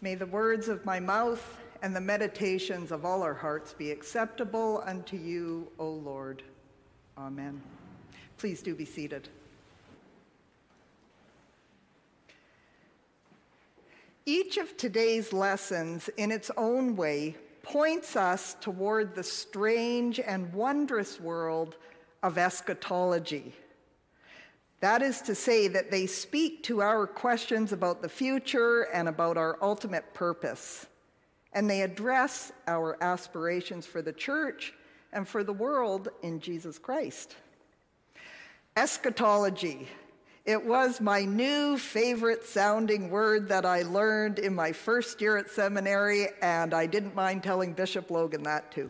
May the words of my mouth and the meditations of all our hearts be acceptable unto you, O Lord. Amen. Please do be seated. Each of today's lessons, in its own way, points us toward the strange and wondrous world of eschatology. That is to say that they speak to our questions about the future and about our ultimate purpose, and they address our aspirations for the church and for the world in Jesus Christ. Eschatology. It was my new favorite sounding word that I learned in my first year at seminary, and I didn't mind telling Bishop Logan that too.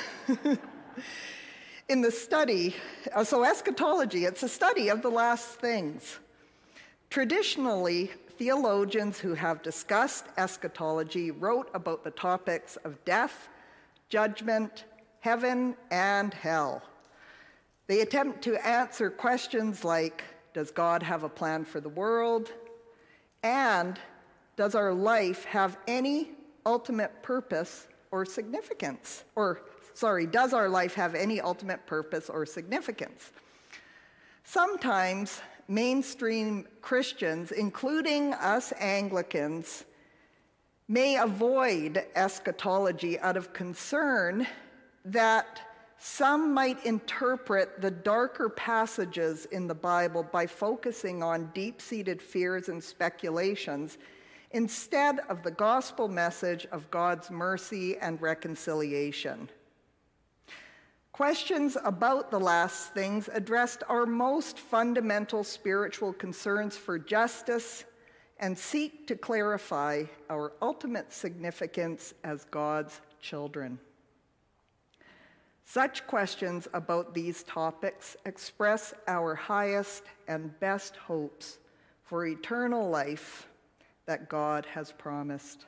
In the study, so eschatology, it's a study of the last things. Traditionally, theologians who have discussed eschatology wrote about the topics of death, judgment, heaven, and hell. They attempt to answer questions like, does God have a plan for the world? And does our life have any ultimate purpose or significance? Does our life have any ultimate purpose or significance? Sometimes mainstream Christians, including us Anglicans, may avoid eschatology out of concern that some might interpret the darker passages in the Bible by focusing on deep-seated fears and speculations instead of the gospel message of God's mercy and reconciliation. Questions about the last things addressed our most fundamental spiritual concerns for justice and seek to clarify our ultimate significance as God's children. Such questions about these topics express our highest and best hopes for eternal life that God has promised.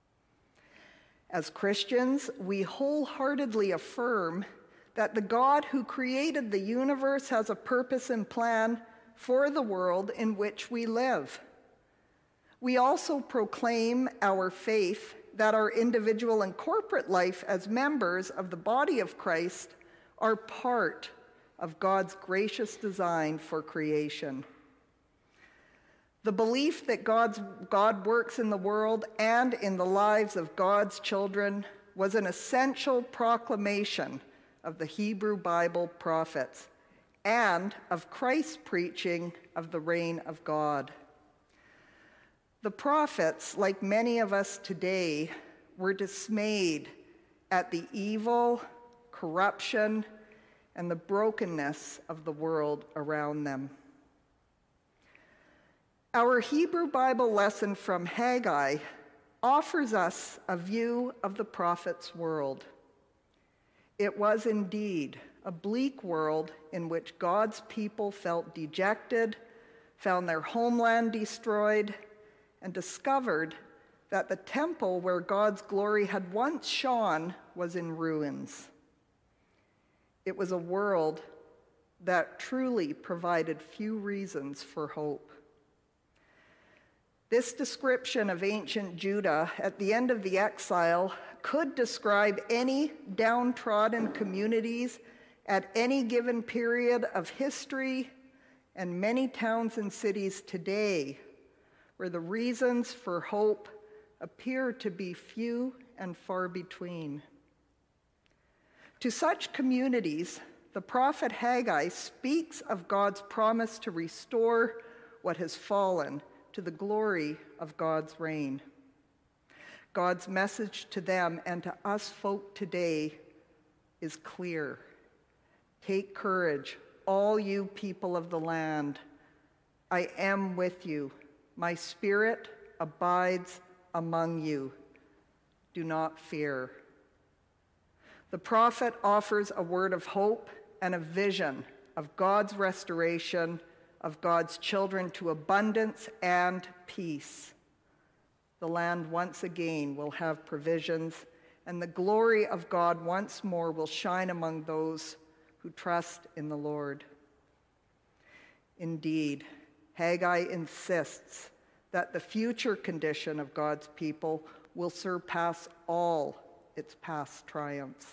As Christians, we wholeheartedly affirm that the God who created the universe has a purpose and plan for the world in which we live. We also proclaim our faith that our individual and corporate life as members of the body of Christ are part of God's gracious design for creation. The belief that God works in the world and in the lives of God's children was an essential proclamation of the Hebrew Bible prophets and of Christ's preaching of the reign of God. The prophets, like many of us today, were dismayed at the evil, corruption, and the brokenness of the world around them. Our Hebrew Bible lesson from Haggai offers us a view of the prophet's world. It was indeed a bleak world in which God's people felt dejected, found their homeland destroyed, and discovered that the temple where God's glory had once shone was in ruins. It was a world that truly provided few reasons for hope. This description of ancient Judah at the end of the exile could describe any downtrodden communities at any given period of history and many towns and cities today where the reasons for hope appear to be few and far between. To such communities, the prophet Haggai speaks of God's promise to restore what has fallen to the glory of God's reign. God's message to them and to us folk today is clear. Take courage, all you people of the land. I am with you. My spirit abides among you. Do not fear. The prophet offers a word of hope and a vision of God's restoration of God's children to abundance and peace. The land once again will have provisions, and the glory of God once more will shine among those who trust in the Lord. Indeed, Haggai insists that the future condition of God's people will surpass all its past triumphs.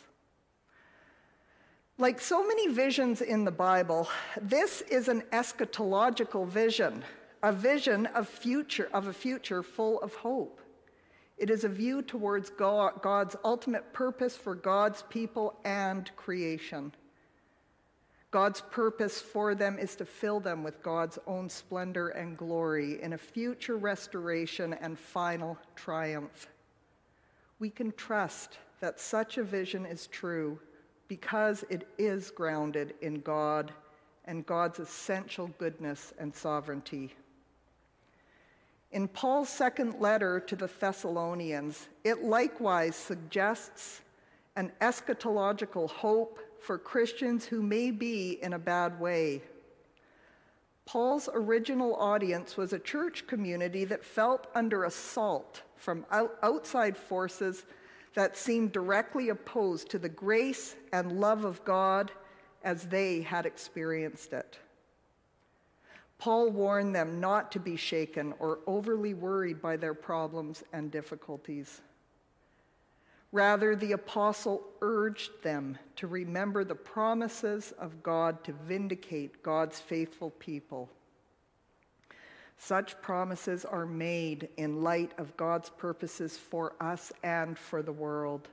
Like so many visions in the Bible, this is an eschatological vision, a vision of a future full of hope. It is a view towards God's ultimate purpose for God's people and creation. God's purpose for them is to fill them with God's own splendor and glory in a future restoration and final triumph. We can trust that such a vision is true because it is grounded in God and God's essential goodness and sovereignty. In Paul's second letter to the Thessalonians, it likewise suggests an eschatological hope for Christians who may be in a bad way. Paul's original audience was a church community that felt under assault from outside forces that seemed directly opposed to the grace and love of God as they had experienced it. Paul warned them not to be shaken or overly worried by their problems and difficulties. Rather, the apostle urged them to remember the promises of God to vindicate God's faithful people. Such promises are made in light of God's purposes for us and for the world.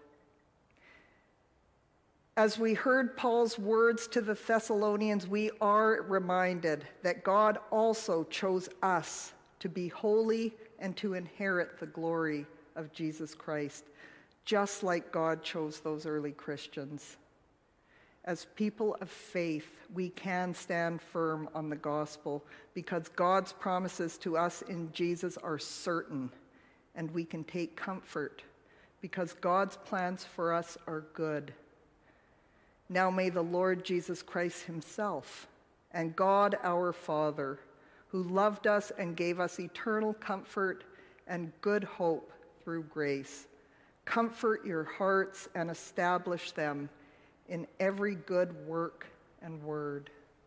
As we heard Paul's words to the Thessalonians, we are reminded that God also chose us to be holy and to inherit the glory of Jesus Christ, just like God chose those early Christians. As people of faith, we can stand firm on the gospel because God's promises to us in Jesus are certain, and we can take comfort because God's plans for us are good. Now may the Lord Jesus Christ himself and God our Father, who loved us and gave us eternal comfort and good hope through grace, comfort your hearts and establish them in every good work and word.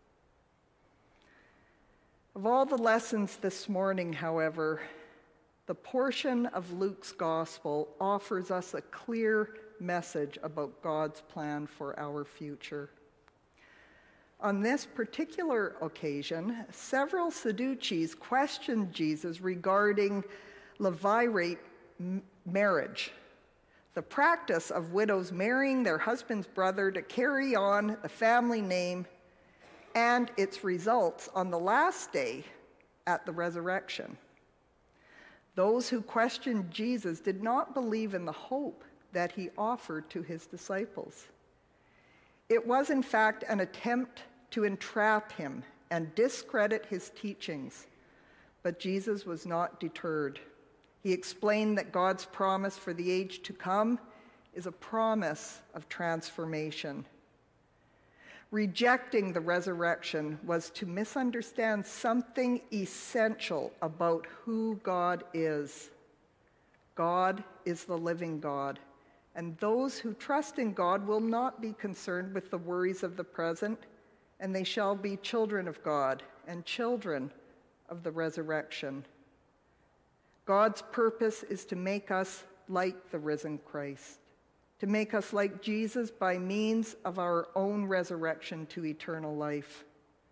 Of all the lessons this morning, however, the portion of Luke's gospel offers us a clear message about God's plan for our future. On this particular occasion, several Sadducees questioned Jesus regarding levirate marriage, the practice of widows marrying their husband's brother to carry on the family name, and its results on the last day at the resurrection. Those who questioned Jesus did not believe in the hope that he offered to his disciples. It was, in fact, an attempt to entrap him and discredit his teachings, but Jesus was not deterred. He explained that God's promise for the age to come is a promise of transformation. Rejecting the resurrection was to misunderstand something essential about who God is. God is the living God, and those who trust in God will not be concerned with the worries of the present, and they shall be children of God and children of the resurrection. God's purpose is to make us like the risen Christ, to make us like Jesus by means of our own resurrection to eternal life.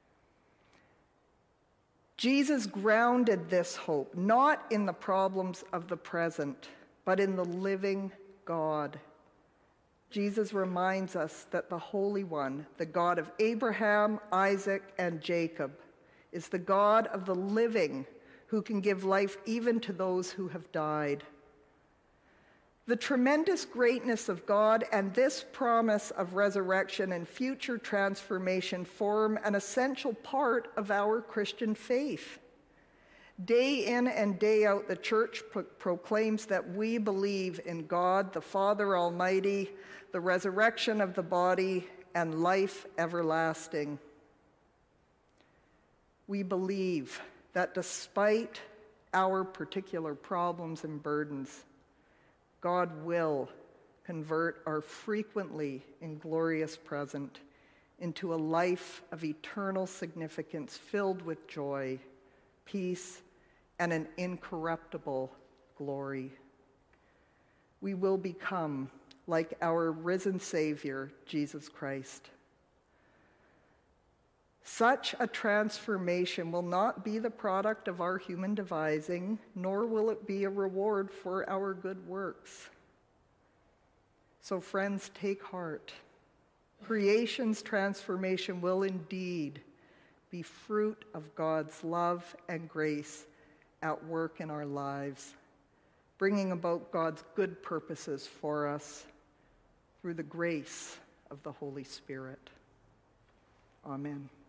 Jesus grounded this hope not in the problems of the present, but in the living God. Jesus reminds us that the Holy One, the God of Abraham, Isaac, and Jacob, is the God of the living, who can give life even to those who have died. The tremendous greatness of God and this promise of resurrection and future transformation form an essential part of our Christian faith. Day in and day out, the church proclaims that we believe in God, the Father Almighty, the resurrection of the body, and life everlasting. We believe that despite our particular problems and burdens, God will convert our frequently inglorious present into a life of eternal significance filled with joy, peace, and an incorruptible glory. We will become like our risen Savior, Jesus Christ. Such a transformation will not be the product of our human devising, nor will it be a reward for our good works. So friends, take heart. Creation's transformation will indeed be fruit of God's love and grace at work in our lives, bringing about God's good purposes for us through the grace of the Holy Spirit. Amen.